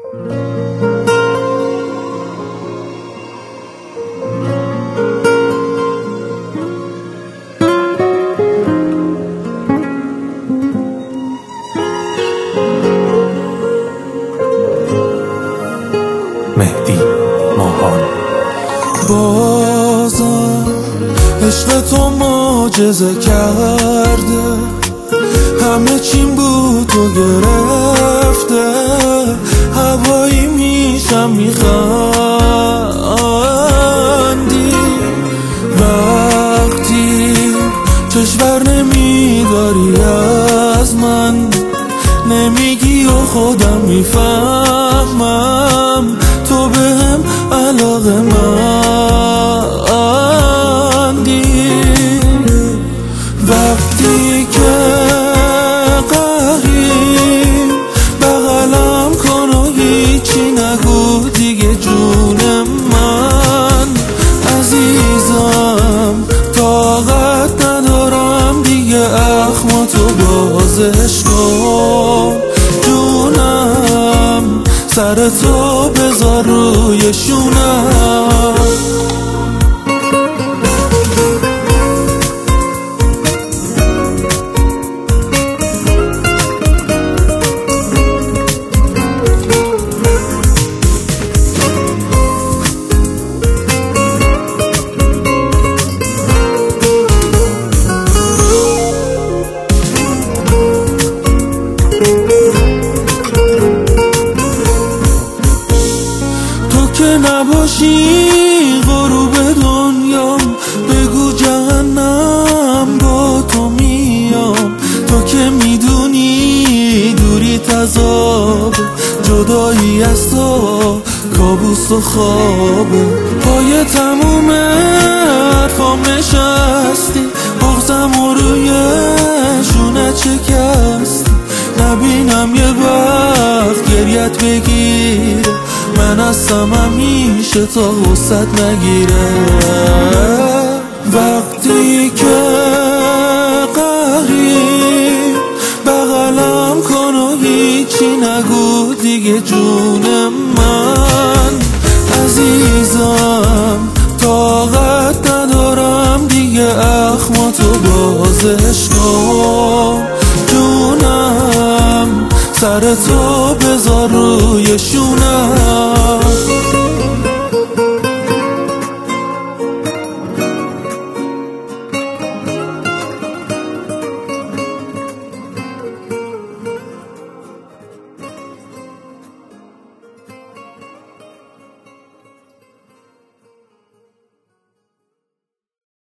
مهدی ماهان. بازم عشق تو معجزه کرده، همه چیم بود تو گرفته، هوایی میشم میخندی وقتی چشور نمیداری از من، نمیگی و خودم میفهمم تو بهم علاقه مندی، وقتی که قهری بغلم کن و هیچی نگو دیگه جون من عزیزم، طاقت ندارم دیگه اخماتو بازش کن جونم، سر تو بذار روی شونم. که نباشی غروب دنیام، بگو جهنم با تو میام، تو که میدونی دوری تذاب، جدایی از تو کابوس و خوابه، پای تموم حرفام نشستی، بغزم و روی شونه چکستی، نبینم یه وقت گریت بگیره، من هستم همیشه تا غصت نگیره، وقتی که قهری بغلم کن و هیچی نگو دیگه جون من عزیزم، طاقت ندارم دیگه اخماتو بازش کن جونم، سر تو بذار روی شونم.